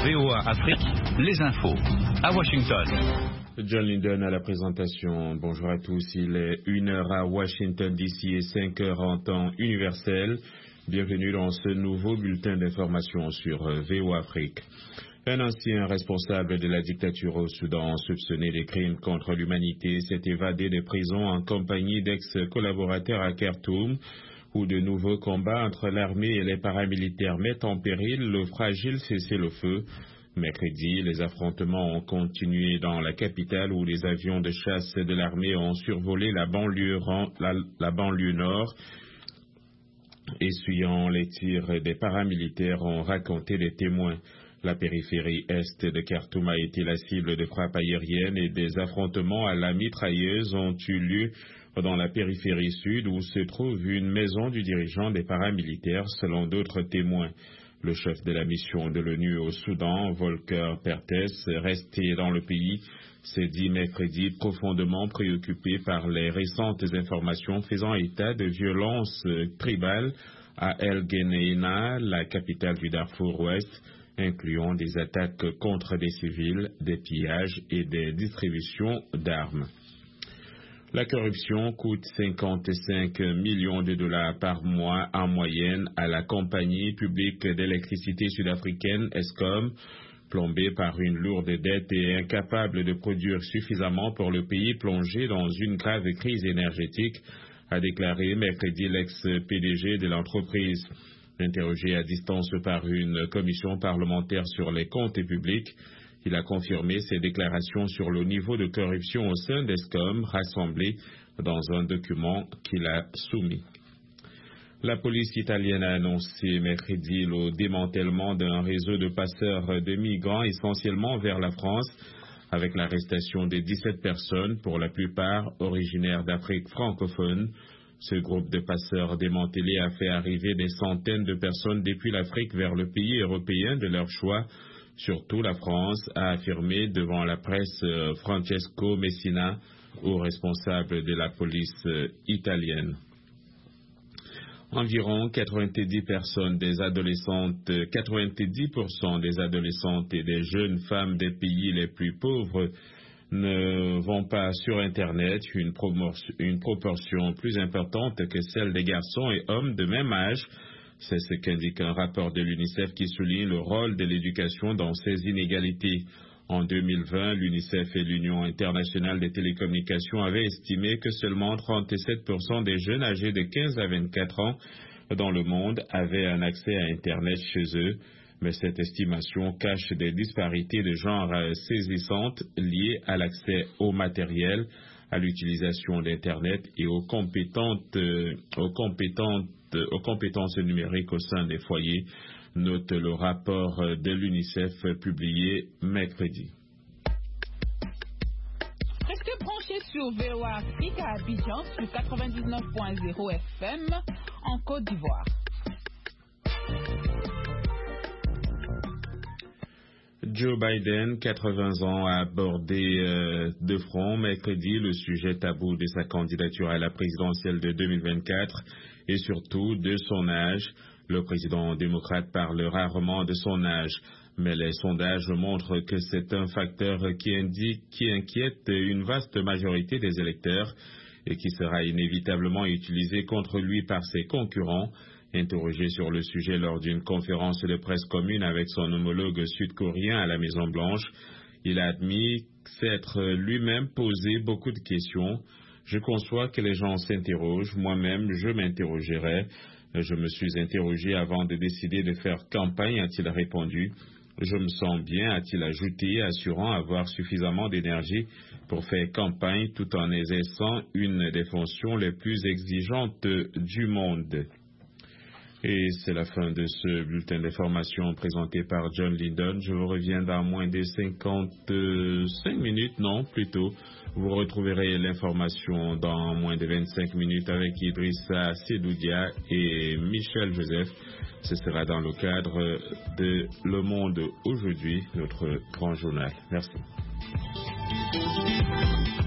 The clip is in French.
VOA Afrique, les infos. À Washington. John Linden à la présentation. Bonjour à tous. Il est 1h à Washington DC et 5h en temps universel. Bienvenue dans ce nouveau bulletin d'information sur VOA Afrique. Un ancien responsable de la dictature au Soudan, soupçonné des crimes contre l'humanité, s'est évadé des prisons en compagnie d'ex-collaborateurs à Khartoum, où de nouveaux combats entre l'armée et les paramilitaires mettent en péril le fragile cessez-le-feu. Mercredi, les affrontements ont continué dans la capitale où les avions de chasse de l'armée ont survolé la banlieue nord. Essuyant les tirs des paramilitaires, ont raconté les témoins. La périphérie est de Khartoum a été la cible de frappes aériennes et des affrontements à la mitrailleuse ont eu lieu dans la périphérie sud où se trouve une maison du dirigeant des paramilitaires, selon d'autres témoins. Le chef de la mission de l'ONU au Soudan, Volker Perthes, resté dans le pays, s'est dit mercredi profondément préoccupé par les récentes informations faisant état de violences tribales à El Geneina, la capitale du Darfour Ouest, incluant des attaques contre des civils, des pillages et des distributions d'armes. La corruption coûte 55 millions de dollars par mois en moyenne à la compagnie publique d'électricité sud-africaine Eskom, plombée par une lourde dette et incapable de produire suffisamment pour le pays plongé dans une grave crise énergétique, a déclaré mercredi l'ex-PDG de l'entreprise. Interrogé à distance par une commission parlementaire sur les comptes publics, il a confirmé ses déclarations sur le niveau de corruption au sein d'Eskom, rassemblé dans un document qu'il a soumis. La police italienne a annoncé mercredi le démantèlement d'un réseau de passeurs de migrants essentiellement vers la France, avec l'arrestation de 17 personnes, pour la plupart originaires d'Afrique francophone. Ce groupe de passeurs démantelés a fait arriver des centaines de personnes depuis l'Afrique vers le pays européen de leur choix, surtout la France, a affirmé devant la presse Francesco Messina, haut responsable de la police italienne. Environ 90% des adolescentes et des jeunes femmes des pays les plus pauvres ne vont pas sur Internet, une proportion plus importante que celle des garçons et hommes de même âge. C'est ce qu'indique un rapport de l'UNICEF qui souligne le rôle de l'éducation dans ces inégalités. En 2020, l'UNICEF et l'Union internationale des télécommunications avaient estimé que seulement 37% des jeunes âgés de 15 à 24 ans dans le monde avaient un accès à Internet chez eux. Mais cette estimation cache des disparités de genre saisissantes liées à l'accès au matériel, à l'utilisation d'Internet et aux compétences numériques au sein des foyers, note le rapport de l'UNICEF publié mercredi. Restez branchés sur VOA Afrique à Abidjan sur 99.0 FM en Côte d'Ivoire. Joe Biden, 80 ans, a abordé de front mercredi le sujet tabou de sa candidature à la présidentielle de 2024 et surtout de son âge. Le président démocrate parle rarement de son âge, mais les sondages montrent que c'est un facteur qui inquiète une vaste majorité des électeurs et qui sera inévitablement utilisé contre lui par ses concurrents. Interrogé sur le sujet lors d'une conférence de presse commune avec son homologue sud-coréen à la Maison-Blanche, il a admis s'être lui-même posé beaucoup de questions. Je conçois que les gens s'interrogent, moi-même je m'interrogerai. Je me suis interrogé avant de décider de faire campagne, a-t-il répondu. Je me sens bien, a-t-il ajouté, assurant avoir suffisamment d'énergie pour faire campagne tout en exerçant une des fonctions les plus exigeantes du monde. Et c'est la fin de ce bulletin d'information présenté par John Linden. Je vous reviens dans moins de 55 minutes, non, plutôt. Vous retrouverez l'information dans moins de 25 minutes avec Idrissa Sedoudia et Michel Joseph. Ce sera dans le cadre de Le Monde aujourd'hui, notre grand journal. Merci.